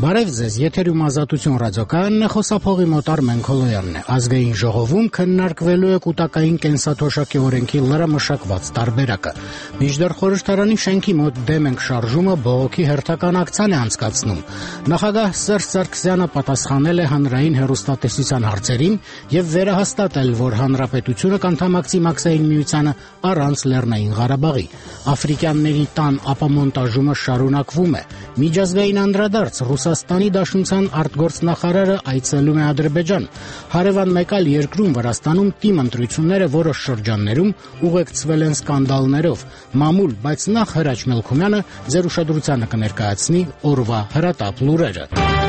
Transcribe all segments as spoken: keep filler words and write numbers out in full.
Բարև ձեզ, եթերում Ազատություն ռադիոկայանն է, խոսափողի մոտ Արմեն Քոլոյանն է։ Ազգային ժողովում քննարկվելու է կուտակային կենսաթոշակի օրենքի լրամշակված տարբերակը։ Մինչդեռ խորհրդարանի շենքի մոտ դեմ ենք շարժումը բողոքի հերթական ակցիան է անցկացնում։ Նախագահ Սերժ Սարգսյանը պատասխանել է հանրային հեռուստատեսության հարցերին եւ վերահաստատել, որ հանրապետությունը կանդամակցի Մաքսային միությանը առանց Լեռնային Ղարաբաղի։ Աֆրիկյանների տան ապամոնտաժումը շարունակվում է։ Միջազգային անդրադարձ Ռուսաստանի Դաշնության արտգործնախարարը այցելում է Ադրբեջան։ Հարևան մեկ այլ երկրում Վրաստանում թիմ ընտրությունները որոշ շրջաններում ուղեկցվել են սկանդալներով։ Մամուլ, բայց նախ Հրաչ Մելքումյանը ձեր ուշադրությանը կներկայացնի օրվա հրատապ լուրերը։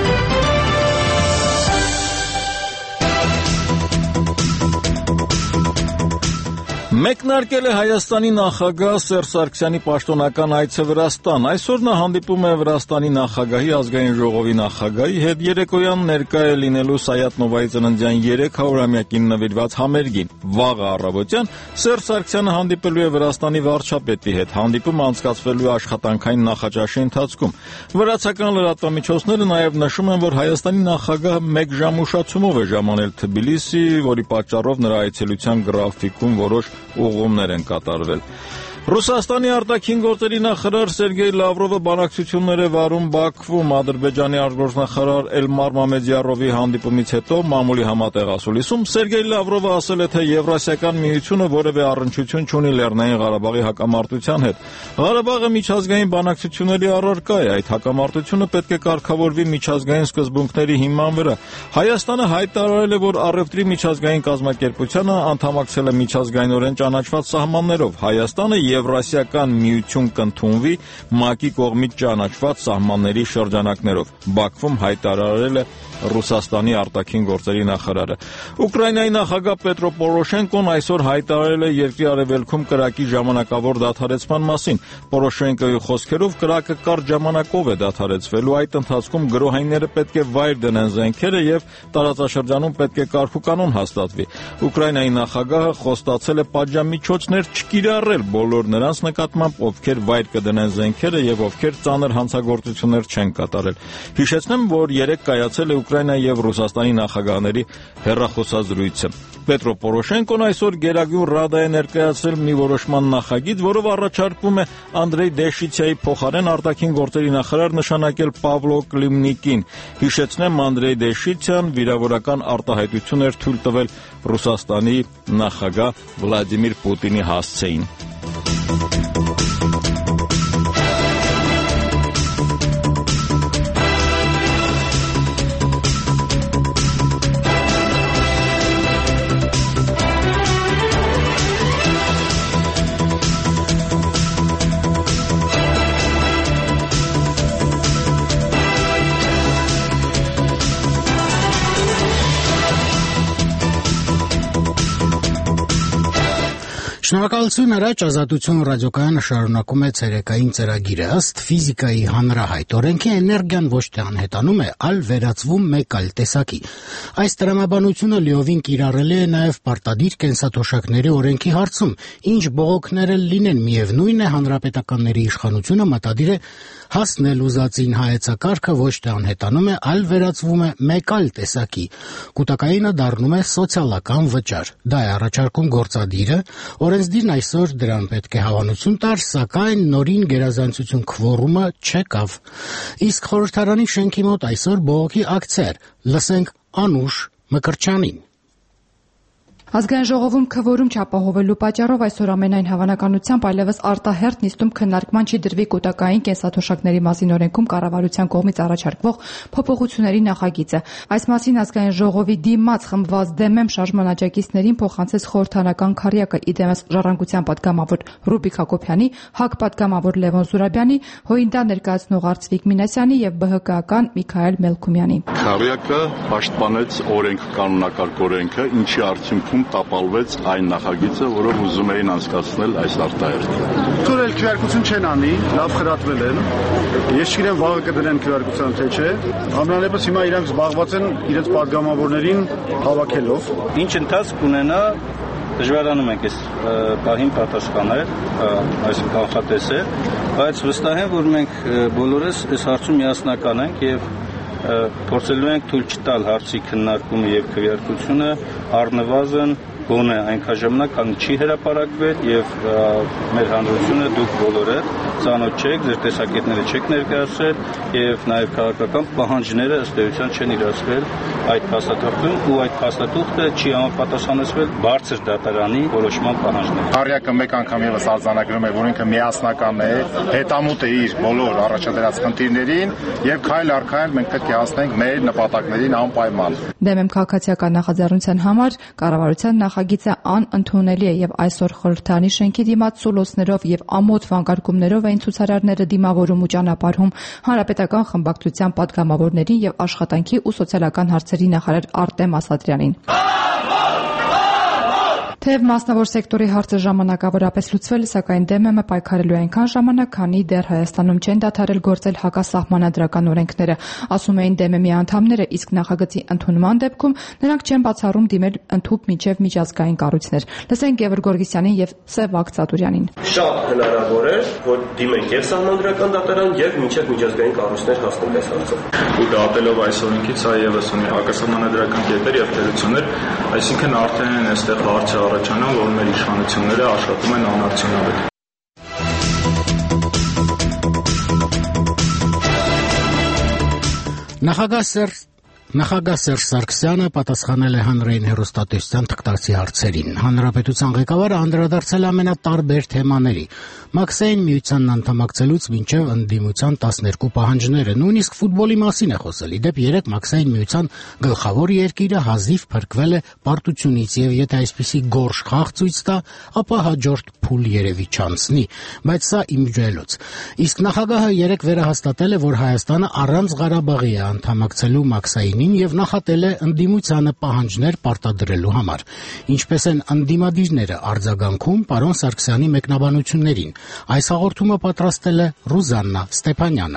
Մեկնարկել է Հայաստանի նախագահ Սերժ Սարգսյանի պաշտոնական այցը Վրաստան։ Այսօր նա հանդիպում է Վրաստանի նախագահի, ազգային ժողովի նախագահի հետ, երեկոյան ներկա է լինելու Սայաթ-Նովայի ծննդյան երեք հարյուրամյակին նվիրված համերգին։ Վաղը առավոտյան Սերժ Սարգսյանը հանդիպելու է Վրաստանի վարչապետի հետ։ Հանդիպումը անցկացվելու է աշխատանքային նախաճաշի ընթացքում։ Վրացական լրատվամիջոցները նաև նշում են, որ Հայաստանի նախագահը մեկ ժամ ուշացումով է ժամանել Թբիլիսի, որի պատճառով նրա այցելության գրաֆիկում որոշ ուղղումներ են կատարվել։ Ռուսաստանի արտաքին գործերի նախարար Սերգեյ Լավրովը բանակցություններ է վարում Բաքվում։ Ադրբեջանի արտգործնախարար Էլմար Մամեդյարովի հանդիպումից հետո մամուլի համատեղ ասուլիսում Սերգեյ Լավրովը ասել է, թե Եվրասիական միությունը որևէ առնչություն չունի Լեռնային Ղարաբաղի հակամարտության հետ։ Ղարաբաղը միջազգային բանակցությունների առարկա է, այդ հակամարտությունը պետք է կարգավորվի միջազգային սկզբունքների հիման վրա։ Հայաստանը հայտարարել է, որ առևտրի միջազգային կազմակերպությանը անդամակցել է միջազգայինորեն ճանաչված սահմաններով։ Հայաստանը Եվրասիական միություն կընդունվի ՄԱԿ-ի կողմից ճանաչված սահմանների շրջանակներով։ Բաքվում հայտարարել է Ռուսաստանի արտաքին գործերի նախարարը։ Ուկրաինայի նախագահ Պետրո Պորոշենկոն այսօր հայտարարել է երկրի արևելքում կրակի ժամանակավոր դադարեցման մասին։ Պորոշենկոյի խոսքերով կրակը կարճ ժամանակով է դադարեցվելու, այդ ընթացքում գրոհայինները պետք է վայր դնեն զենքերը եւ տարածաշրջանում պետք է կարգուկանոն հաստատվի։ Ուկրաինայի նախագահը խոստացել է պատժամիջոցներ չկիրառել բոլոր նրանց նկատմամբ, ովքեր վայր կդնեն զենքերը եւ ովքեր ծանր հանցագործություններ չեն կատարել։ Հիշեցնեմ, որ երեկ կայացել է Ուկրաինայի եւ Ռուսաստանի նախագահների հեռախոսազրույցը։ Պետրո Պորոշենկոն այսօր Գերագույն Ռադա է ներկայացրել մի որոշման նախագիծ, որով առաջարկվում է Անդրեյ Դեշիցյայի փոխարեն արտաքին գործերի նախարար նշանակել Պավլո Կլիմնիկին։ Հիշեցնեմ, Անդրեյ Դեշիցյան վիրավորական արտահայտություն էր թույլ տվել Ռուսաստանի նախագահ Վլադիմիր Պուտինի հասցեին։ Շնորհակալություն առաջ Ազատություն ռադիոկայանը շարունակում է ցերեկային ծրագիրը։ Ըստ ֆիզիկայի հանրահայտ օրենքի էներգիան ոչ թե անհետանում է, այլ վերածվում մեկ այլ տեսակի։ Այս տրամաբանությունը լիովին կիրառելի է նաև պարտադիր կենսաթոշակների օրենքի հարցում, ինչ բողոքները լինեն, միևնույն է հանրապետականների իշխանությունը մտադիր է հասնել ուզածին, հայեցակարգը ոչ թե անհետանում է, այլ վերածվում է մեկ այլ տեսակի։ Կուտակայինը դառնում է սոցիալական վճար։ Դա է առաջարկում գործադիրը, օրենսդիրն այսօր դրան պետք է հավանություն տար, սակայն նորին գերազանցություն քվորումը չեկավ։ Իսկ խորհրդարանի շենքի մոտ այսօր բողոքի ակցիա էր։ Լսենք Անուշ Մկրտչյանին։ Ազգային ժողովում քվորում չապահովելու պատճառով այսօր ամենայն հավանականությամբ այլևս արտահերթ նիստում քննարկման չի դրվի կուտակային կենսաթոշակների մասին օրենքում կառավարության կողմից առաջարկվող փոփոխությունների նախագիծը։ Այս մասին ազգային ժողովի դիմաց խմբված դեմեմ շարժման աջակիցներին փոխանցեց խորհրդարանական քարյակը, իդեմս Ժառանգության պատգամավոր Ռուբիկ Հակոբյանի, ՀԱԿ պատգամավոր Լևոն Զուրաբյանի, ՀՅԴ ներկայացնող Արծվիկ Մինասյանի եւ ԲՀԿ-ական Միքայել Մելքումյանի։ Քարյակը պաշտպանեց օրենք կանոնակարգ օրենքը, ինչի արդյունքում տապալվեց այն նախագիծը, որով ուզում էին անցկացնել այս արտահերթը։ Թուրել քվեարկություն չեն անի, լավ խրատվել են։ Ես չգիտեմ վաղը կդնեն քվեարկության թե չէ։ Ամենալեւս հիմա իրանք զբաղված են իրենց պատգամավորներին հավաքելով։ Ինչ ընթացք ունենա դժվարանում ենք այս պահին պատասխանել, այս կանխատեսել, բայց վստահ եմ, որ մենք բոլորս այս հարցում միասնական ենք եւ փորձելու ենք թույլ չտալ հարցի քննարկումը եւ քվեարկությունը առնվազն գոնե այնքան ժամանակ, քանի չի հրապարակվել եւ մեր հանրությունը դուք բոլորը ծանոթ չեք, ձեր տեսակետները չեք ներկայացրել եւ նաեւ քաղաքական պահանջները ըստ էության չեն իրացվել այդ փաստաթղթում ու այդ փաստաթուղթը չի համապատասխանեցվել բարձր դատարանի որոշման պահանջներին։ Քարյակը մեկ անգամ եւս արձանագրում է, որ ինքը միասնական է, հետամուտ է իր բոլոր առաջադրած խնդիրներին եւ քայլ առ քայլ մենք պետք է հասնենք մեր նպատակներին անպայման։ Դեմ եմ քաղաքացիական նախաձեռնության համար կառավարության նախագիծը անընդունելի է եւ այսօր խորհրդարանի շենքի դիմաց սուլոսներով եւ ամոթ վանկարկումներով էին ցուցարարները դիմավորում ու ճանապարհում հանրապետական խմբակցության պատգամավորներին եւ աշխատանքի ու սոցիալական հարցերի նախարար Արտեմ Ասատրյանին։ Թեև մասնավոր սեկտորի հարցը ժամանակավորապես լուծվել է, սակայն դեմ եմ պայքարելու այնքան ժամանակ, քանի դեռ Հայաստանում չեն դադարել գործել հակասահմանադրական օրենքները, ասում էին դեմ էմի անդամները, իսկ նախագծի ընդունման դեպքում նրանք չեն բացառում դիմել ընդհուպ մինչև միջազգային կառույցներ։ Լսենք Գևորգ Գորգիսյանին եւ Սևակ Ծատուրյանին։ Շատ հնարավոր է, որ դիմենք եւ սահմանադրական դատարան եւ մինչև միջազգային կառույցներ հասնենք այս հարցով։ Ու դատելով այս օրենքից հայ եւս ունի հակասահմանադրական կետեր եւ թերություններ, այսինքն արդեն այստեղ հարցը առաջանան, որ մեր իշխանությունները աշխատում են անարդյունավետ։ Նախագահ Սերժ Նախագահ Սերժ Սարգսյանը պատասխանել է հանրային հեռուստատեսության թղթակցի հարցերին։ Հանրապետության ղեկավարը անդրադարձել ամենատարբեր թեմաների՝ Մաքսային միությանն անդամակցելուց մինչև ընդդիմության տասներկու պահանջները, նույնիսկ ֆուտբոլի մասին է խոսել։ Ի դեպ երեք Մաքսային միության գլխավոր երկիրը հազիվ փրկվել է պարտությունից եւ եթե այսպիսի գորշ խաղ ցույց տա, ապա հաջորդ փուլ երևի չանցնի, բայց սա իմիջիայլոց։ Իսկ նախագահը երեք վերահաստատել է, որ Հայաստանը առանց Ղարաբաղի է անդամակցելու Մաքսային եւ նախատել է ընդդիմությանը պահանջներ պարտադրելու համար։ Ինչպես են ընդդիմադիրները արձագանքում պարոն Սարգսյանի մեկնաբանություններին։ Այս հաղորդումը պատրաստել է Ռուզաննա Ստեփանյանը։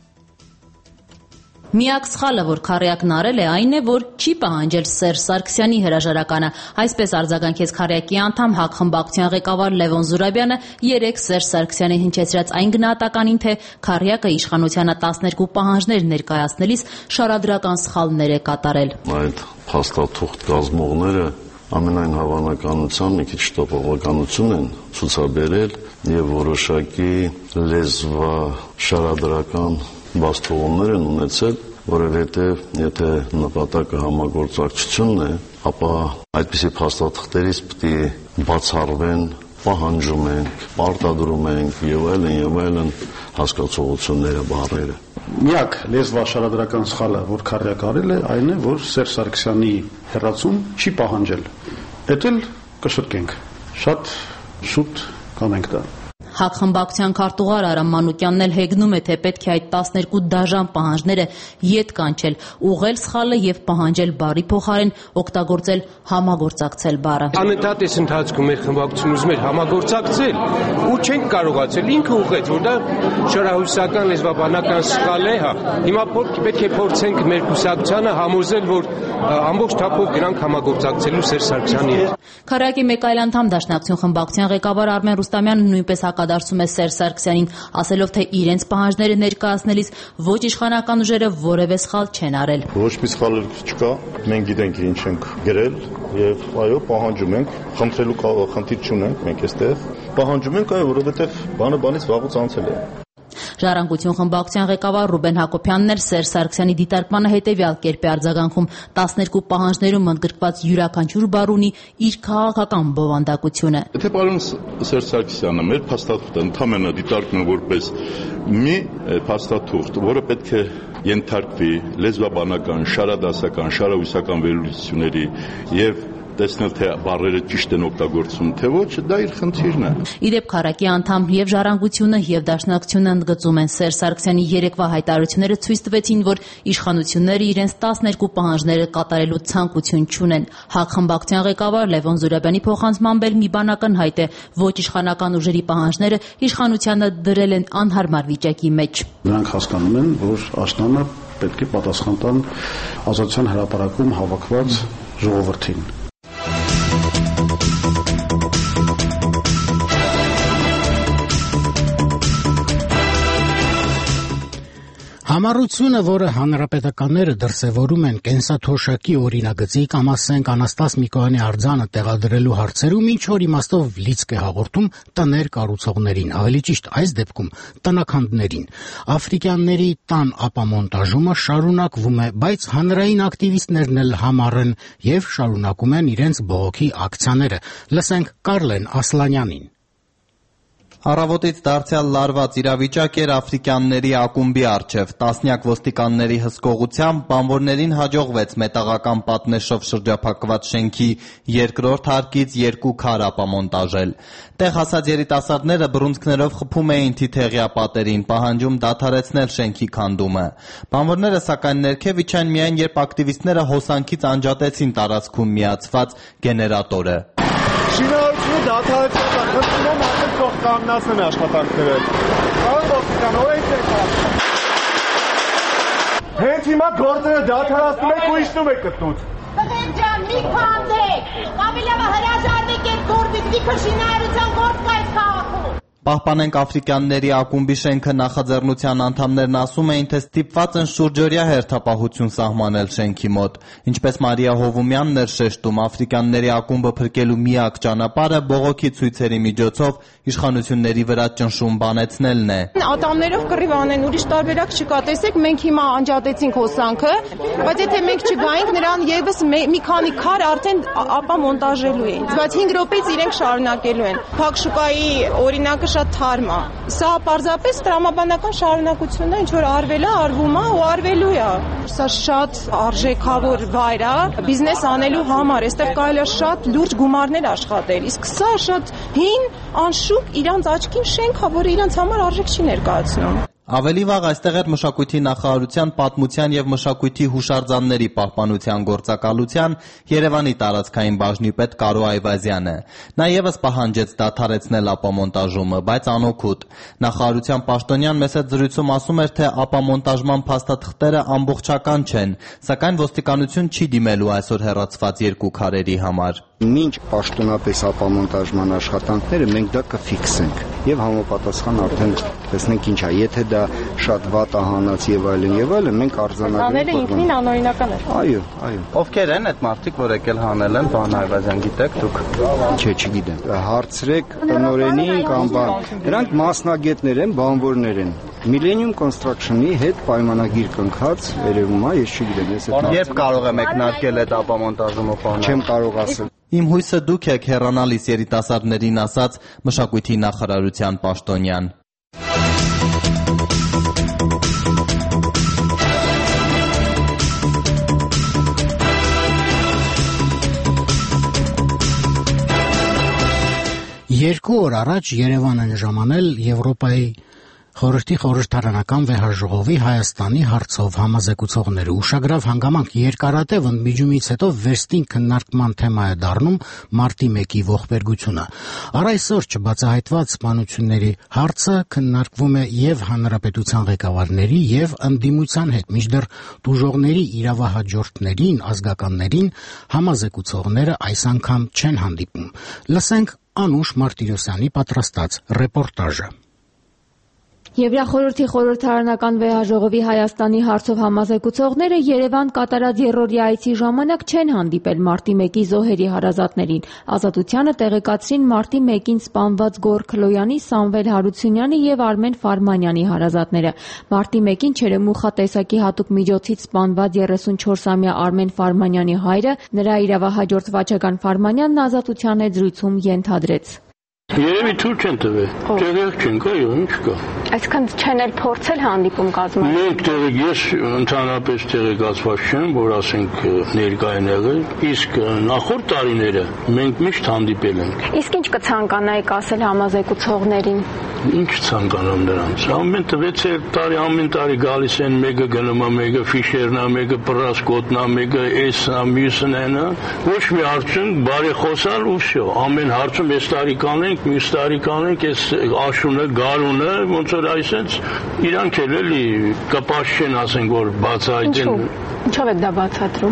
Միակ սխալը, որ Քարյակն արել է, այն է, որ չի պահանջել Սերժ Սարգսյանի հրաժարականը։ Այսպես արձագանքեց Քարյակի անդամ ՀԱԿ խմբակցության ղեկավար Լևոն Զուրաբյանը երեք Սերժ Սարգսյանի հնչեցրած այն գնահատականին, թե Քարյակը իշխանությանը տասներկու պահանջներ ներկայացնելիս շարադրական սխալներ է կատարել։ Այդ փաստաթուղթ կազմողները ամենայն հավանականության մի քիչ տոպողականություն են ցուցաբերել եւ որոշակի լեզվա շարադրական բաստողումներ են ունեցել, որովհետեւ եթե նպատակը համագործակցությունն է, ապա այդպիսի փաստաթղթերից պետք է բացառվեն, պահանջում ենք, պարտադրում ենք եւ այլն եւ այլն հասկացողությունները, բառերը։ Միակ լեզվաշարադրական սխալը, որ Քարյակ արել է, այն է, որ Սերժ Սարգսյանի հեռացում չի պահանջել։ Դա էլ կշտկենք։ Շատ շուտ կանենք դա։ ՀԱԿ խմբակցության քարտուղար Արամ Մանուկյանն էլ հեգնում է, թե պետք է այդ տասներկու դաժան պահանջները ետ կանչել, ուղղել սխալը եւ պահանջել բառի փոխարեն օգտագործել համագործակցել բառը։ Անընդհատ այս ընթացքում մեր խմբակցությունն ուզում էր համագործակցել ու չենք կարողացել, ինքը ուղղեց, որ դա շարահուսական լեզվաբանական սխալ է, հա։ Հիմա պետք է փորձենք մեր կուսակցությանը համոզել, որ ամբողջ թափով գրանք համագործակցելու Սերժ Սարգսյանի հետ։ Քարյակի մեկ այլ անդամ Դաշնակցություն խմբակցության ղեկավար Արմեն Ռուստամյանը նույնպես հակադարձում է Սերժ Սարգսյանին, ասելով, թե իրենց պահանջները ներկայացնելիս ոչ իշխանական ուժերը որևէ սխալ չեն արել։ Ոչ մի սխալ չկա, մենք գիտենք ինչ ենք գրել եւ այո, պահանջում ենք, խնդրելու խնդիր չունենք մենք այստեղ։ Պահանջում ենք, այո, որովհետեւ բանը բանից վաղուց անցել է։ Ժառանգություն խմբակցության ղեկավար Ռուբեն Հակոբյանն էլ Սերժ Սարգսյանի դիտարկմանը հետևյալ կերպ է արձագանքում. տասներկու պահանջներում ընդգրկված յուրաքանչյուր բառ ունի իր քաղաքական բովանդակությունը։ Եթե պարոն Սերժ Սարգսյանը մեր փաստաթուղթը ընդհանրապես դիտարկում է որպես մի փաստաթուղթ, որը պետք է ենթարկվի լեզվաբանական, շարադասական, շարահուսական վերլուծությունների եւ տեսնել թե բառերը ճիշտ են օգտագործում, թե ոչ, դա իր խնդիրն է։ Իդեպ Քարակի անդամ եւ Ժառանգությունը եւ Դաշնակցությունը ընդգծում են Սերժ Սարգսյանի երեկվա հայտարարությունները ցույց տվեցին, որ իշխանությունները իրենց տասներկու պահանջները կատարելու ցանկություն չունեն։ ՀԱԿ խմբակցության ղեկավար Լևոն Զուրաբյանի փոխանցմամբ էլ մի բան ակնհայտ է, ոչ իշխանական ուժերի պահանջները իշխանությանը դրել են անհարմար վիճակի մեջ։ Նրանք հասկանում են, որ աշնանը պետք է պատասխան տան Ազատության հրապարակում հավաքված ժողովրդին։ Համառությունը, որը հանրապետականները դրսևորում են կենսաթոշակի օրինագծի կամ ասենք Անաստաս Միկոյանի արձանը տեղադրելու հարցերում, ինչ որ իմաստով լիցք է հաղորդում տներ կառուցողներին, ավելի ճիշտ այս դեպքում տնաքանդներին։ Աֆրիկյանների տան ապամոնտաժումը շարունակվում է, բայց հանրային ակտիվիստներն էլ համառ են եւ շարունակում են իրենց բողոքի ակցիաները։ Լսենք Կարլեն Ասլանյանին։ Առավոտից դարձյալ լարված իրավիճակ էր աֆրիկյանների ակումբի առջև։ Տասնյակ ոստիկանների հսկողությամբ բանվորներին հաջողվեց մետաղական պատնեշով շրջափակված շենքի երկրորդ հարկից երկու քար ապամոնտաժել։ Տեղ հասած երիտասարդները բռունցքներով խփում էին թիթեղյա պատերին, պահանջում դադարեցնել շենքի քանդումը։ Բանվորները սակայն ներքև իջան միայն, երբ ակտիվիստները հոսանքից անջատեցին տարածքում միացված գեներատորը։ Շինարարությունը դադարեցված է, խնդրում եմ արդեն թող կանգնացնեն աշխատանքները։ Պարոն ոստիկան, օրենք եք ասում։ Հենց հիմա գործերը դադարեցնում եք ու իջնում եք կտնուց։ Տղեն ջան, մի քանդեք։ Ավելի լավ հրաժարվեք այդ գործից, լիքը շինարարության գործ կա այս քաղաքում։ Պահպանենք աֆրիկյանների ակումբի շենքը նախաձեռնության անդամներն ասում էին, թե ստիպված են շուրջօրյա հերթապահություն սահմանել շենքի մոտ։ Ինչպես Մարիա Հովումյանն էր շեշտում, աֆրիկյանների ակումբը փրկելու միակ ճանապարհը բողոքի ցույցերի միջոցով իշխանությունների վրա ճնշում բանեցնելն է։ Ատամներով կռիվ անեն, ուրիշ տարբերակ չկա։ Տեսեք, մենք հիմա անջատեցինք հոսանքը, բայց եթե մենք չգայինք, նրան եւս մի քանի քար արդեն ապամոնտաժելու էին։ Բայց հինգ րոպեից իրենք շարունակելու են։ Փակ շուկայի օրինակը շատ թարմ է։ Սա պարզապես տրամաբանական շարունակությունն է, ինչ որ արվել է, արվում է ու արվելու է։ Սա շատ արժեքավոր վայր է բիզնես անելու համար, այստեղ կարելի է շատ լուրջ գումարներ աշխատել։ Իսկ սա շատ հին, անշուք իրանց աչքին շենք է, որը իրանց համար արժեք չի ներկայացնում։ Ավելի վաղ այստեղ էր մշակույթի նախարարության պատմության եւ մշակույթի հուշարձանների պահպանության գործակալության Երևանի տարածքային բաժնի պետ Կարո Այվազյանը։ Նա եւս պահանջեց դադարեցնել ապամոնտաժումը, բայց անօգուտ։ Նախարարության պաշտոնյան մեծ զրույցում ասում էր, թե ապամոնտաժման փաստաթղթերը ամբողջական չեն, սակայն ոստիկանություն չի դիմելու այսօր հեռացված երկու քարերի համար։ Մինչ պաշտոնապես ապամոնտաժման աշխատանքները մենք դա կֆիքսենք եւ համապատասխան արդեն տեսնենք ինչ է, եթե դա շատ վատ է հանած եւ այլն եւ այլն, մենք արձանագրենք։ Հանելը ինքնին անօրինական է։ Այո, այո։ Ովքեր են այդ մարդիկ, որ եկել հանել են, պարոն Այվազյան, գիտեք դուք։ Չէ, չգիտեմ։ Հարցրեք տնօրենին կամ բան։ Դրանք մասնագետներ են, բանվորներ են։ Millennium Construction-ի հետ պայմանագիր կնքած երևում է, ես չգիտեմ, ես այդ։ Երբ կարող է մեկնարկել այդ ապամոնտաժումը պարոն։ Չեմ կարող ասել։ Իմ հույսը դուք եք հեռանալիս երիտասարդներին ասաց մշակույթի նախարարության պաշտոնյան։ Երկու օր առաջ Երևան են ժամանել Եվրոպայի Խորհրդի խորհրդարանական վեհաժողովի Հայաստանի հարցով համազեկուցողները։ Ուշագրավ հանգամանք երկարատև ընդմիջումից հետո վերստին քննարկման թեմա է դառնում մարտի մեկի ողբերգությունը։ Առ այսօր չբացահայտված սպանությունների հարցը քննարկվում է եւ հանրապետության ղեկավարների եւ ընդդիմության հետ, մինչդեռ տուժողների իրավահաջորդներին, ազգականներին համազեկուցողները այս անգամ չեն հանդիպում։ Լսենք Անուշ Մարտիրոսյանի պատրաստած ռեպորտաժը։ Եվրախորհրդի խորհրդարանական վեհաժողովի Հայաստանի հարցով համազեկուցողները Երևան կատարած երրորդյա այցի ժամանակ չեն հանդիպել մարտի մեկի զոհերի հարազատներին։ Ազատությանը տեղեկացրին մարտի մեկին սպանված Գոռ Քլոյանի, Սամվել Հարությունյանի եւ Արմեն Ֆարմանյանի հարազատները։ Մարտի մեկին Չերեմուխա տեսակի հատուկ միջոցից սպանված երեսունչորսամյա Արմեն Ֆարմանյանի հայրը, նրա իրավահաջորդ Վաչագան Ֆարմանյանն ազատության հետ զրույցում ենթադրեց։ Երևի ցույց չեն տվել, տեղյակ չենք, այո, ինչ կա։ Այսքան չեն էլ փորձել հանդիպում կազմել։ Մենք տեղեկ, ես ընդհանրապես տեղեկացված չեմ, որ ասենք ներկա են եղել, իսկ նախորդ տարիները մենք միշտ հանդիպել ենք։ Իսկ ինչ կցանկանայիք ասել համազեկուցողներին։ Ինչ ցանկանամ նրանց։ Ամեն վեց տարի ամեն տարի գալիս են, մեկը գնում է, մեկը ֆիշերն է, մեկը պրասկոտն է, մեկը էսն է, մյուսն է, ոչ մի արդյունք, բարի խոսալ ու վсё։ Ամեն հարցում էս տարի կանենք, մյուս տարի կանենք, էս աշունը, գարունը, ոնց որ այսպես իրանք էլ էլի կպաշ չեն ասենք, որ բացահայտեն։ Ինչո՞վ եք դա բացատրում։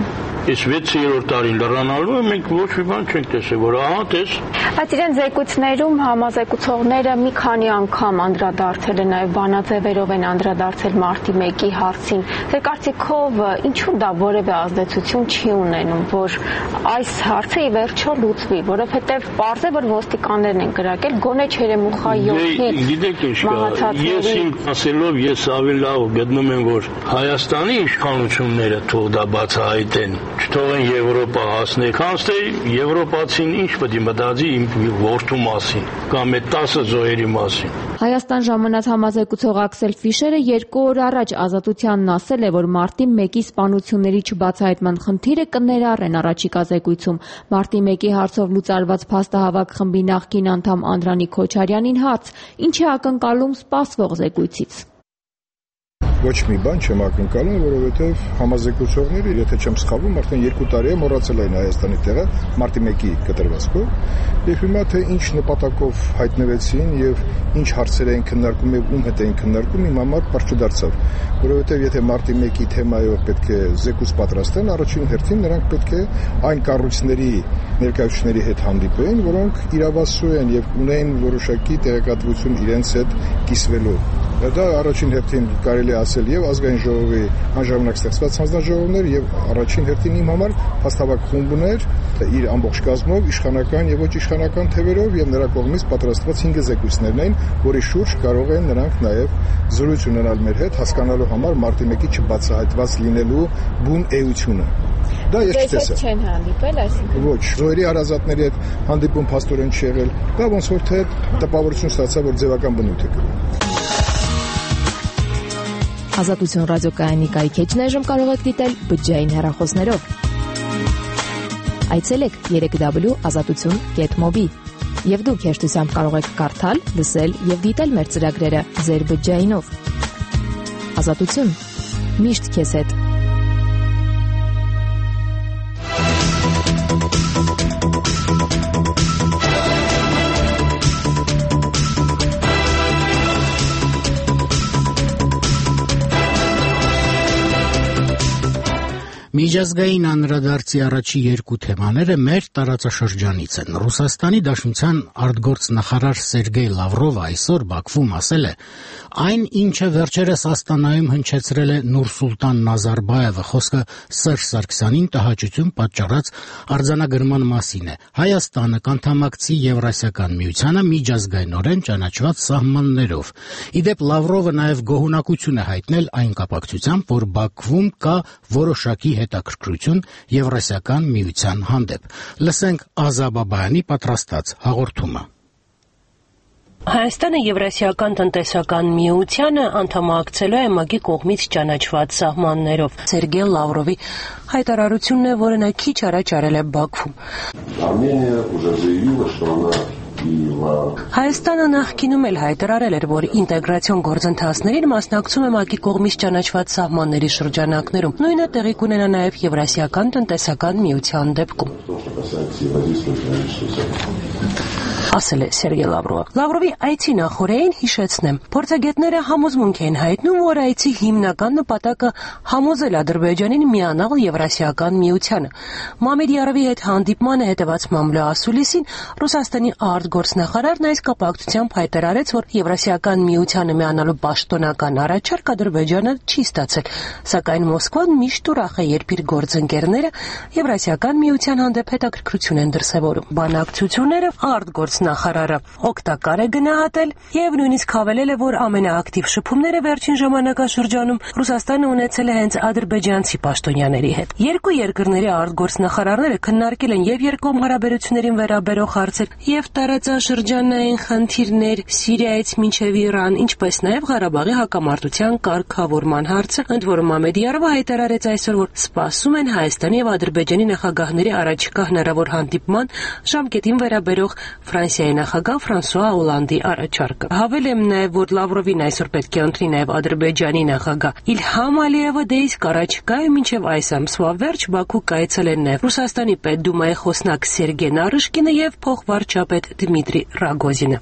Այս վեցերորդ տարին լրանալու է մենք ոչ մի բան չենք տեսել, որ ահա տես։ Բայց իրեն զեկույցներում համազեկուցողները մի քանի անգամ անդրադարձել են, նաև բանաձևերով են անդրադարձել մարտի մեկի հարցին։ Ձեր կարծիքով ինչու դա որևէ ազդեցություն չի ունենում, որ այս հարցը ի վերջո լուծվի, որովհետև պարզ է, որ ոստիկաններն են կրակել, գոնե Չերեմուխայովի մահացածների։ Ես իմ ասելով ես ավելի լավ գտնում եմ, որ Հայաստանի իշխանությունները թող դա բացահայտեն, չթողեն Եվրոպա հասնել, քանց թե եվրոպացին ինչ պետք է մտածի իմ որդու մասին կամ այդ տասը զոհերի մասին։ Հայաստան ժամանած համազեկուցող Աքսել Ֆիշերը երկու օր առաջ Ազատությանն ասել է, որ մարտի մեկի սպանությունների չբացահայտման խնդիրը կներառեն առաջիկա զեկույցում։ Մարտի մեկի հարցով լուծարված փաստահավաք խմբի նախկին անդամ Անդրանիկ Քոչարյանին հարց. ինչ է ակնկալում սպասվող զեկույցից։ Ոչ մի բան չեմ ակնկալում, որովհետև համազեկուցողները, եթե չեմ սխալվում, արդեն երկու տարի է մոռացել են Հայաստանի տեղը մարտի մեկի կտրվածքով, եւ հիմա թե ինչ նպատակով հայտնվեցին եւ ինչ հարցեր էին քննարկում եւ ում հետ էին քննարկում, իմ համար բարձ չդարձավ, որովհետև եթե մարտի մեկի թեմայով պետք է զեկույց պատրաստեն, առաջին հերթին նրանք պետք է այն կառույցների ներկայացուցիչների հետ հանդիպեն, որոնք իրավասու են եւ ունեն որոշակի տեղեկատվություն իրենց հետ կիսվելու։ Դա առաջին հերթին կարելի է ասել եւ ազգային ժողովի անժամանակ ստեղծված հանձնաժողովներ եւ առաջին հերթին իմ համար փաստավակ խումբներ իր ամբողջ կազմով իշխանական եւ ոչ իշխանական թևերով եւ նրա կողմից պատրաստված հինգ զեկույցներն են, որի շուրջ կարող են նրանք նաեւ զրույց ունենալ մեր հետ, հասկանալու համար մարտի մեկի չբացահայտված լինելու բուն էությունը։ Դա ես չտեսա։ Դες չեն հանդիպել, այսինքն։ Ոչ, զոհերի հարազատների հետ հանդիպում փաստորեն չի եղել։ Դա ոնց որ թե տպավորություն ստացա, որ ձևական բնույթ է կրում։ Ազատություն ռադիոկայանի կայքեջն այժմ կարող եք դիտել բջջային հեռախոսներով։ Այցելեք երեք w ազատություն կետ մոբի եւ դուք հեշտությամբ կարող եք կարդալ, լսել եւ դիտել մեր ծրագրերը ձեր բջջայինով։ Ազատություն միշտ քեզ հետ։ Միջազգային անդրադարձի առաջի երկու թեմաները մեր տարածաշրջանից են։ Ռուսաստանի Դաշնության արտգործնախարար Սերգեյ Լավրովը այսօր Բաքվում ասել է. այն, ինչը վերջերս Աստանայում հնչեցրել է Նուրսուլտան Նազարբայևը, խոսքը Սերժ Սարգսյանին տհաճություն պատճառած արձանագրման մասին է։ Հայաստանը կանդամակցի Եվրասիական միությանը միջազգայնորեն ճանաչված սահմաններով։ Իդեպ Լավրովը նաև գոհունակություն է հայտնել այն կապակցությամբ, որ Բաքվում կա որոշակի հետաքրքրություն Եվրասիական միության հանդեպ։ Լսենք Ազա Բաբայանի պատրաստած հաղորդումը։ Հայաստանը Եվրասիական տնտեսական միությանը անդամակցելու է ՄԱԿ-ի կողմից ճանաչված սահմաններով։ Սերգեյ Լավրովի հայտարարությունն է, որը նա քիչ առաջ արել է Բաքվում։ Հայաստանը նախկինում էլ հայտարարել էր, որ ինտեգրացիոն գործընթացներին մասնակցում է ՄԱԿ-ի կողմից ճանաչված սահմանների շրջանակներում։ Նույնը տեղի կունենա նաև Եվրասիական տնտեսական միության դեպքում, ասել է Սերգեյ Լավրովը։ Լավրովի այցի նախօրեին հիշեցնեմ, փորձագետները համոզմունք են հայտնում, որ այցի հիմնական նպատակը համոզել Ադրբեջանին միանալ Եվրասիական միությանը։ Մամեդ Յարովի հետ հանդիպմանը հետևած մամլո ասուլիսին Ռուսաստանի արտգործնախարարն այս կապակցությամբ հայտարարեց, որ Եվրասիական միությանը միանալու պաշտոնական առաջարկ Ադրբեջանը չի ստացել, սակայն Մոսկվան միշտ ուրախ է, երբ իր գործընկերները Եվրասիական միության հանդեպ հետաքրքրություն են դրսևորում։ Բանակցությունները արտգործնախարարը օգտակար է գնահատել եւ նույնիսկ հավելել է, որ ամենաակտիվ շփումները վերջին ժամանակաշրջանում Ռուսաստանը ունեցել է հենց ադրբեջանցի պաշտոնյաների հետ։ Երկու երկրների արտգործնախարարները քննարկել են եւ երկկողմ հարաբերություններին վերաբերող հարցեր եւ տարածաշրջանային խնդիրներ Սիրիայից մինչեւ Իրան, ինչպես նաեւ Ղարաբաղի հակամարտության կարգավորման հարցը։ Ընդ որում Մամեդ Յարովը հայտարարեց այսօր, որ սպասում են Հայաստանի եւ Ադրբեջանի նախագահների առաջիկա հնարավոր հանդիպման ժամկետին վերաբերող Ֆրանսիայի նախագահ Ֆրանսուଆ Օլանդի առաջարկը։ Հավելեմ նաեւ, որ Լավրովին այսօր պետք է ընտրի նաեւ Ադրբեջանի նախագահ Իլհամ Ալիևը, դե իսկ առաջիկայում մինչեւ այս ամսվա վերջ Բաքու կայցելեն նաեւ Ռուսաստանի Պետդումայի խոսնակ Սերգեյ Նարիշկինը եւ փոխվարչապետ Դմիտրի Ռագոզինը։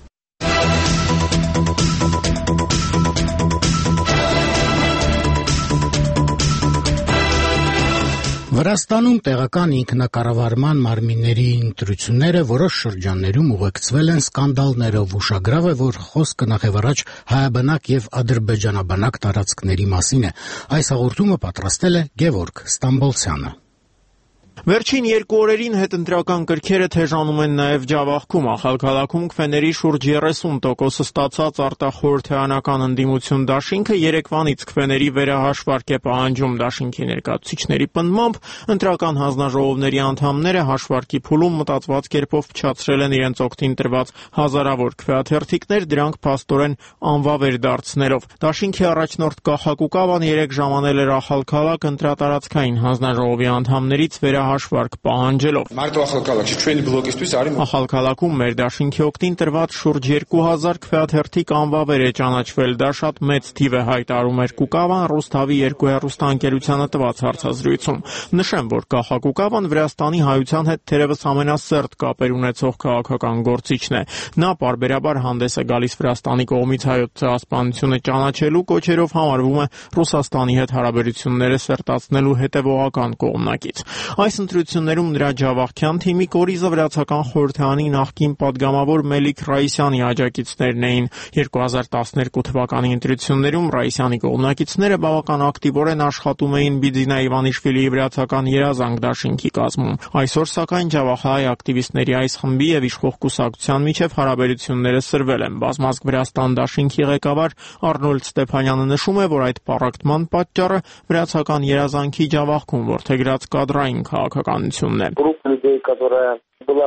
Վրաստանում տեղական ինքնակառավարման մարմինների ընտրությունները որոշ շրջաններում ուղեկցվել են սկանդալներով։ Ուշագրավ է, որ խոսքը նախևառաջ հայաբնակ եւ ադրբեջանաբնակ տարածքների մասին է։ Այս հաղորդումը պատրաստել է Գևորգ Ստամբոլցյանը։ Վերջին երկու օրերին հետընտրական կրքերը թեժանում են նաև Ջավախքում։ Ախալքալաքում քվեների շուրջ երեսուն տոկոս ստացած արտախորհրդարանական ընդդիմություն դաշինքը երեկվանից քվեների վերահաշվարկ է պահանջում։ Դաշինքի ներկայացուցիչների պնդմամբ ընտրական հանձնաժողովների անդամները հաշվարկի փուլում մտածված կերպով փչացրել են իրենց օգտին տրված հազարավոր քվեաթերթիկներ, դրանք փաստորեն անվավեր դարձնելով։ Դաշինքի առաջնորդ Կախակուկավան երեք ժամանել էր Ախալքալակ ընտրատարածքային հանձնաժողովի անդամներից վերահաշվարկ հաշվարկ պահանջելով։ Ախալքալաքում մեր դաշինքի օգտին տրված շուրջ երկու հազար քվեաթերթիկ անվավեր է ճանաչվել։ Դա շատ մեծ թիվ է, հայտարարում էր Կուկավան Ռուսթավի երկու հեռուստաընկերությանը տված հարցազրույցում։ Նշեմ, որ Կախակուկավան Վրաստանի հայության հետ թերևս ամենասերտ կապեր ունեցող քաղաքական գործիչն է։ Նա պարբերաբար հանդես է գալիս Վրաստանի կողմից հայոց ցեղասպանությունը ճանաչելու կոչերով, համարվում է Ռուսաստանի հետ հարաբերությունները սերտացնելու հետևողական կողմնակից։ Այս ընտրություններում նրա ջավախքյան թիմի կորիզը վրացական խորհրդարանի նախկին падգամավոր Մելիք Ռայիսյանի աջակիցներն էին։ երկու հազար տասներկու թվականի ընտրություններում Ռայիսյանի կողմնակիցները բավական ակտիվորեն աշխատում էին Բիձինա Իվանիշվիլիի վրացական երազանք դաշինքի կազմում։ Այսօր սակայն ջավախահայ ակտիվիստների այս խմբի եւ իշխող կուսակցության միջև հարաբերությունները սրվել են։ Բազմազգ Վրաստան դաշինքի ղեկավար Արնոլդ Ստեփանյանը նշում է, որ այդ պառակտման պատճառը վրացական երազանքի ջավախքում որդեգրած կադրային քաղաքականությունն է։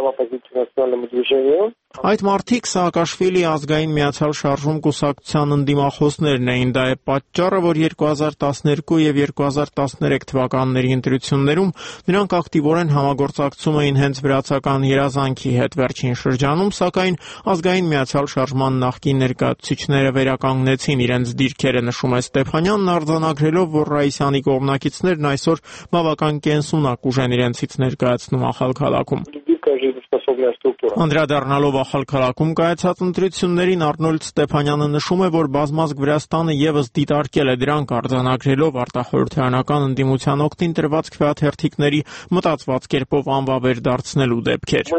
Այդ մարդիկ Սաակաշվիլի ազգային միացյալ շարժում կուսակցության ընդդիմախոսներն էին։ Դա է պատճառը, որ երկու հազար տասներկու եւ երկու հազար տասներեք թվականների ընտրություններում նրանք ակտիվորեն համագործակցում էին հենց վրացական երազանքի հետ։ Վերջին շրջանում, սակայն, ազգային միացյալ շարժման նախկին ներկայացուցիչները վերականգնեցին իրենց դիրքերը, նշում է Ստեփանյանն, արձանագրելով, որ Ռայիսյանի կողմնակիցներն այսօր բավական կենսունակ ուժ են իրենցից ներկայացնում Ախալքալաքում։ Անդրադառնալով Ախալքալաքում կայացած ընտրություններին Արնոլդ Ստեփանյանը նշում է, որ բազմազգ Վրաստանը եւս դիտարկել է դրանք, արձանագրելով արտախորհրդարանական ընդդիմության օգտին տրված քվեաթերթիկների մտածված կերպով անվավեր դարձնելու դեպքեր։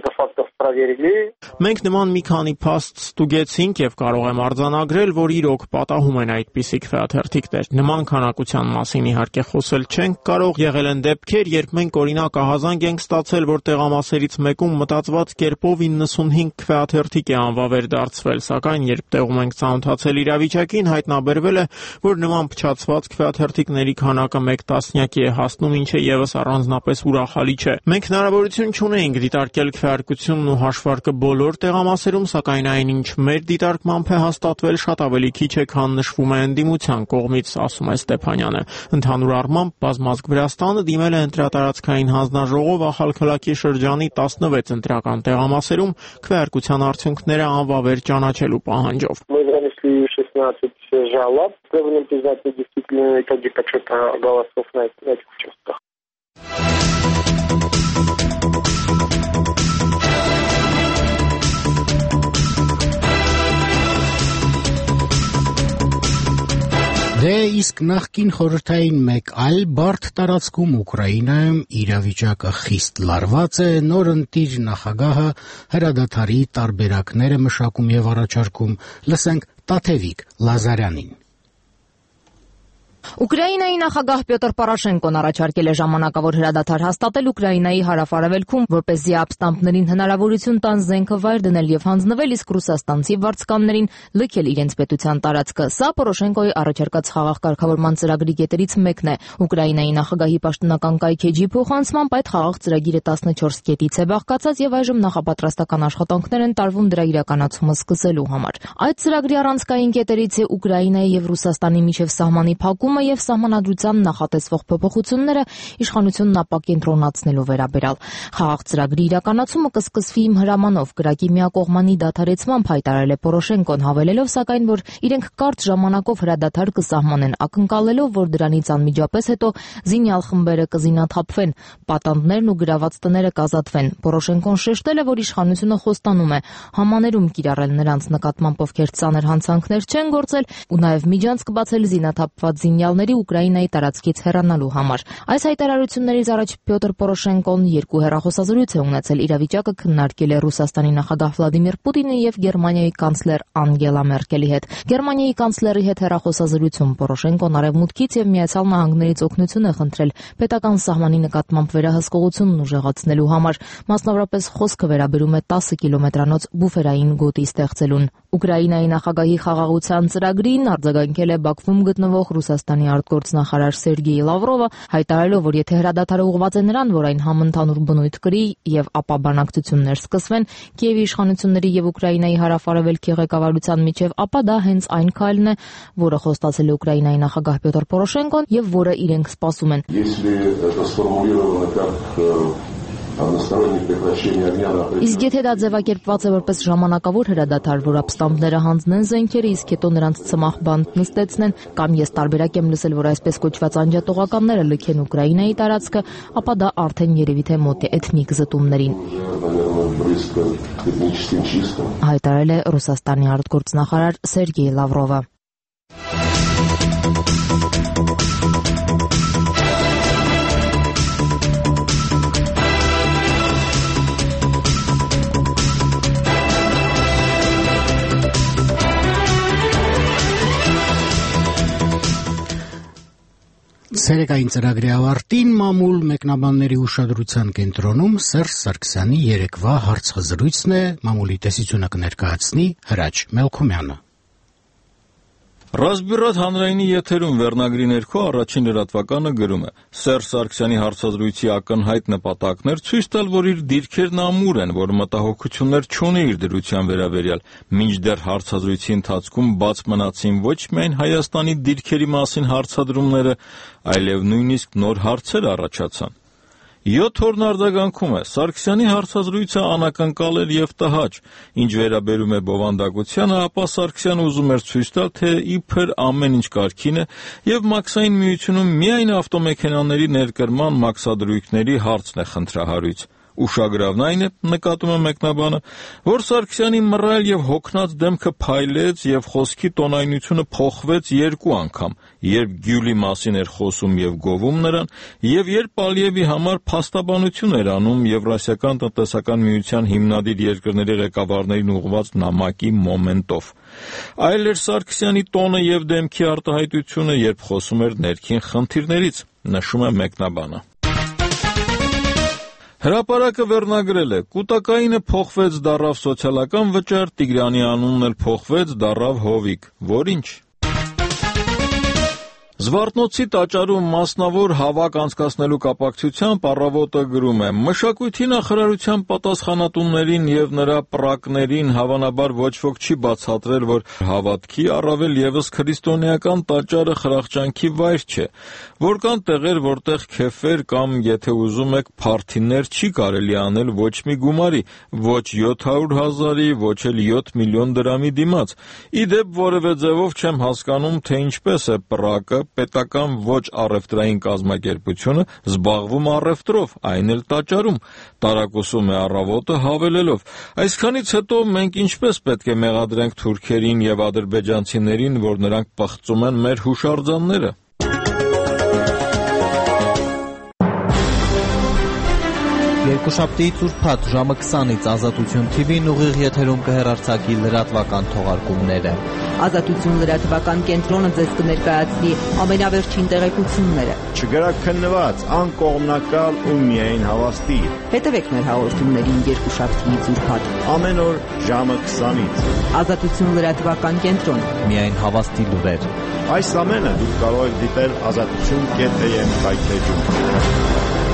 Մենք նման մի քանի փաստ ստուգեցինք եւ կարող եմ արձանագրել, որ իրոք պատահում են այդպիսի քվեաթերթիկներ։ Նման քանակության մասին իհարկե խոսել չենք կարող, եղել են դեպքեր, երբ մենք օրինակ ահազանգ ենք ստացել, որ տեղամասերից մեկում մտածված կերպով իննսունհինգ քվեաթերթիկ է անվավեր դարձվել, սակայն երբ տեղում ենք ծանոթացել իրավիճակին, հայտնաբերվել է, որ նման փչացված քվեաթերթիկների քանակը մեկ տասնյակի է հասնում, ինչը եւս առանձնապես ուրախալի չէ։ Մենք հնարավորություն չունեինք դիտարկել քվեարկությունն ու հաշվարկը բոլոր տեղամասերում, սակայն այնինչ մեր դիտարկմամբ է հաստատվել, շատ ավելի քիչ է, քան նշվում է ընդդիմության կողմից, ասում է Ստեփանյանը։ Ընդհանուր առմամբ բազմազգ Վրաստանը դիմել է ընտրատարածքային հանձնաժողով Ախալքալակի шրջանի տասնվեց ընտրական տեղամասերում քվեարկության արդյունքները անվավեր ճանաչելու պահանջով։ Դե իսկ նախկին խորհրդային մեկ այլ բարդ տարածքում Ուկրաինայում իրավիճակը խիստ լարված է, նոր ընտիր նախագահը հրադադարի տարբերակներ է մշակում եւ առաջարկում, լսենք Տաթևիկ Լազարյանին։ Ուկրաինայի նախագահ Պյոտր Պորոշենկոն առաջարկել է ժամանակավոր հրադադար հաստատել Ուկրաինայի հարավ-արևելքում, որպեսզի ապստամբներին հնարավորություն տան զենքը վայր դնել եւ հանձնվել, իսկ ռուսաստանցի վարձկաններին լքել իրենց պետության տարածքը։ Սա Պորոշենկոյի առաջարկած խաղաղ կարգավորման ծրագրի կետերից մեկն է։ Ուկրաինայի նախագահի պաշտոնական կայքեջի փոխանցմամբ այդ խաղաղ ծրագիրը տասնչորս կետից է բաղկացած եւ այժմ նախապատրաստական աշխատանքներ են տարվում դրա իրականացումը սկսելու համար։ Այդ ծրագրի առանցքային կետերից է Ուկրաինայի եւ Ռուսաստանի միջև սահմանի փակումը եւ սահմանադրության նախատեսվող փոփոխությունները իշխանությունն ապակենտրոնացնելու վերաբերյալ։ Խաղաղ ծրագրի իրականացումը կսկսվի իմ հրամանով, կրակի միակողմանի դադարեցմամբ, հայտարարել է Պորոշենկոն, հավելելով սակայն, որ իրենք կարճ ժամանակով հրադադար կսահմանեն, ակնկալելով, որ դրանից անմիջապես հետո զինյալ խմբերը կզինաթափվեն, պատանդներն ու գրաված տները կազատվեն։ Պորոշենկոն շեշտել է, որ իշխանությունը խոստանում է համաներում կիրառել նրանց նկատմամբ, ովքեր ծանր հանցանքներ չեն գործել, ու նաեւ միջանց կբացել զինաթափված զինյալ տվյալների Ուկրաինայի տարածքից հեռանալու համար։ Այս հայտարարություններից առաջ Պյոտր Պորոշենկոն երկու հեռախոսազրույց է ունեցել, իրավիճակը քննարկել է Ռուսաստանի նախագահ Վլադիմիր Պուտինի եւ Գերմանիայի կանցլեր Անգելա Մերկելի հետ։ Գերմանիայի կանցլերի հետ հեռախոսազրույցում Պորոշենկոն Արևմուտքից եւ Միացյալ Նահանգներից օգնություն է խնդրել պետական սահմանի նկատմամբ վերահսկողությունն ուժեղացնելու համար, մասնավորապես խոսքը վերաբերում է տասը կիլոմետրանոց բուֆերային գոտի ստեղծելուն։ Ուկրաինայի նախագահի խաղաղության ծրագրին արձագանքել է Բաքվում գտնվող Ռուսաստանի արտգործնախարար Սերգեյ Լավրովը, հայտարարելով, որ եթե հրադադարը ուղղված է նրան, որ այն համընդհանուր բնույթ կրի եւ ապա բանակցություններ սկսվեն Կիևի իշխանությունների եւ Ուկրաինայի հարավարևելքի ղեկավարության միջև, ապա դա հենց այն քայլն է, որը խոստացել է Ուկրաինայի նախագահ Պյոտր Պորոշենկոն եւ որը իրենք սպասում են։ Իսկ եթե դա ձևակերպված է որպես ժամանակավոր հրադադար, որ ապստամբները հանձնեն զենքերը, իսկ հետո նրանց ցմահ բանտ նստեցնեն, կամ ես տարբերակ եմ լսել, որ այսպես կոչված անջատողականները լքեն Ուկրաինայի տարածքը, ապա դա արդեն երևի թե մոտ է էթնիկ զտումներին։ Հայտարարել է Ռուսաստանի արտգործնախարար Սերգեյ Լավրովը։ Ցերեկային ծրագրի ավարտին մամուլ մեկնաբանների ուշադրության կենտրոնում Սերժ Սարգսյանի երեկվա հարցազրույցն է, մամուլի տեսությունը կներկայացնի Հրաչ Մելքումյանը։ Ռասբյուրատ հանրայինի եթերում վերնագրի ներքո առաջին լրատվականը գրում է. Սերժ Սարգսյանի հարցազրույցի ակնհայտ նպատակն էր ցույց տալ, որ իր դիրքերն ամուր են, որ մտահոգություններ չունի իր դրության վերաբերյալ, մինչդեռ հարցազրույցի ընթացքում բաց մնացին ոչ միայն Հայաստանի դիրքերի մասին հարցադրումները, այլև նույնիսկ նոր հարցեր առաջացան։ Յոթ օրն արձագանքում է. Սարգսյանի հարցազրույցը անակնկալ էր եւ տհաճ, ինչ վերաբերում է բովանդակությանը, ապա Սարգսյանը ուզում էր ցույց տալ, թե իբր ամեն ինչ կարգին է եւ մաքսային միությունում միայն ավտոմեքենաների ներկրման մաքսադրույքների հարցն է խնդրահարույց։ Ուշագրավն այն է, նկատում է մեկնաբանը, որ Սարգսյանի մռայլ եւ հոգնած դեմքը փայլեց եւ խոսքի տոնայնությունը փոխվեց երկու անգամ, երբ Գյուլի մասին էր խոսում եւ գովում նրան, եւ երբ Ալիևի համար փաստաբանություն էր անում Եվրասիական տնտեսական միության հիմնադիր երկրների ղեկավարներին ուղղված նամակի մոմենտով։ Այլ էր Սարգսյանի տոնը եւ դեմքի արտահայտությունը, երբ խոսում էր ներքին խնդիրներից, նշում է մեկնաբանը։ Հրապարակը վերնագրել է. Կուտակայինը փոխվեց դառավ սոցիալական վճար, Տիգրանի անունն էլ փոխվեց դառավ Հովիկ, որ ինչ։ Զվարթնոցի տաճարում մասնավոր հավաք անցկացնելու կապակցությամբ առավոտը գրում է. Մշակույթի նախարարության պատասխանատուներին եւ նրա պրակներին հավանաբար ոչ ոք չի բացատրել, որ հավատքի առավել եւս քրիստոնեական տաճարը խրախճանքի վայր չէ, որ կան տեղեր, որտեղ քեֆեր կամ եթե ուզում եք փարթիներ չի կարելի անել ոչ մի գումարի, ոչ յոթ հարյուր հազարի, ոչ էլ յոթ միլիոն դրամի դիմաց։ Ի դեպ որևէ ձևով չեմ հասկանում, թե ինչպես է պրակը պետական ոչ առևտրային կազմակերպությունը զբաղվում առևտրով, այն էլ տաճարում, տարակուսում է առավոտը հավելելով. Այսքանից հետո մենք ինչպես պետք է մեղադրենք թուրքերին եւ ադրբեջանցիներին, որ նրանք պղծում են մեր հուշարձանները։ Երկուշաբթիից ուրբաթ ժամը քսանից Ազատություն Թի Վին ուղիղ եթերում կհեռարձակի լրատվական թողարկումները։ Ազատություն լրատվական կենտրոնը ձեզ կներկայացնի ամենավերջին տեղեկությունները։ Չգրաքննված, անկողմնակալ ու միայն հավաստի։ Հետևեք մեր հաղորդումներին երկուշաբթիից ուրբաթ ամեն օր ժամը քսանից։ Ազատություն լրատվական կենտրոն։ Միայն հավաստի լուրեր։ Այս ամենը դուք կարող եք դիտել ազատություն կետ էմ վայբպեջում։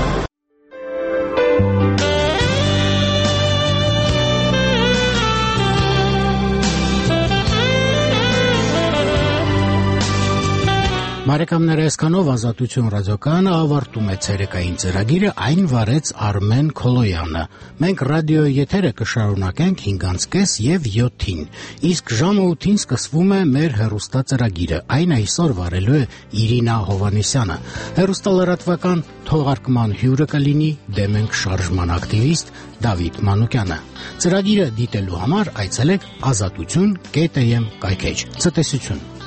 Բարեկամներ, այսքանով Ազատություն ռադիոկայանը ավարտում է ցերեկային ծրագիրը, այն վարեց Արմեն Քոլոյանը։ Մենք ռադիո եթերը կշարունակենք հինգ կես եւ յոթին, իսկ ժամը ութին սկսվում է մեր հեռուստածրագիրը, այն այսօր վարելու է Իրինա Հովհաննիսյանը։ Հեռուստալրատվական թողարկման հյուրը կլինի Դեմենք շարժման ակտիվիստ Դավիթ Մանուկյանը։ Ծրագիրը դիտելու համար այցելեք ազատություն կետ էմ կայքեջ։ Ցտեսություն։